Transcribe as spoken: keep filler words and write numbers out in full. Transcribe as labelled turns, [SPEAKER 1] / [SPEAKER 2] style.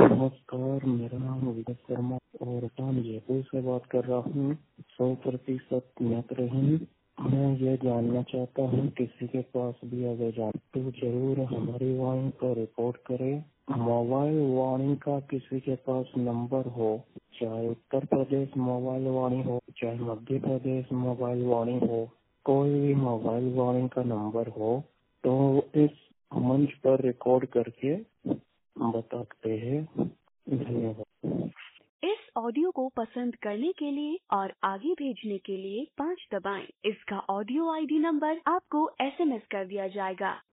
[SPEAKER 1] नमस्कार, मेरा नाम विजय शर्मा और मैं जयपुर से बात कर रहा हूँ। सौ प्रतिशत नेत्रहीन। मैं ये जानना चाहता हूँ किसी के पास भी अगर जान तो जरूर हमारी वाणी को रिपोर्ट करें। मोबाइल वाणी का किसी के पास नंबर हो, चाहे उत्तर प्रदेश मोबाइल वाणी हो, चाहे मध्य प्रदेश मोबाइल वाणी हो, कोई भी मोबाइल वाणी का नंबर हो तो इस मंच पर रिकॉर्ड करके बताते हैं। धन्यवाद।
[SPEAKER 2] इस ऑडियो को पसंद करने के लिए और आगे भेजने के लिए पाँच दबाएं। इसका ऑडियो आईडी नंबर आपको एसएमएस कर दिया जाएगा।